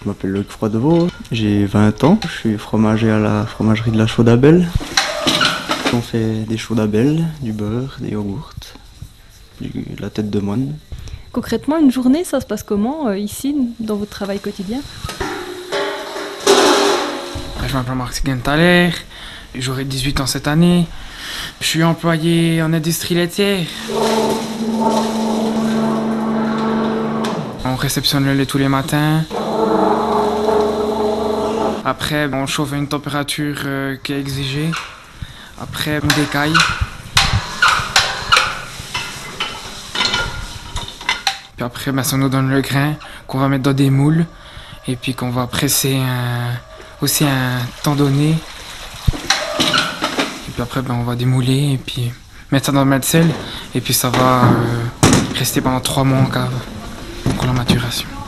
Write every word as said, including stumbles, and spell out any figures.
Je m'appelle Loïc Froidevaux, j'ai vingt ans, je suis fromager à la fromagerie de la Chaux d'Abel. On fait des chaux d'Abel, du beurre, des yogourts, du, de la tête de moine. Concrètement, une journée, ça se passe comment euh, ici, dans votre travail quotidien? Je m'appelle Marc Genthaler, j'aurai dix-huit ans cette année. Je suis employé en industrie laitière. On réceptionne le lait tous les matins. Après, on chauffe à une température euh, qui est exigée. Après, on décaille. Puis après, ben, ça nous donne le grain qu'on va mettre dans des moules. Et puis qu'on va presser un, aussi un temps donné. Et puis après, ben, on va démouler et puis mettre ça dans le metsel. Et puis ça va euh, rester pendant trois mois en cave pour la maturation.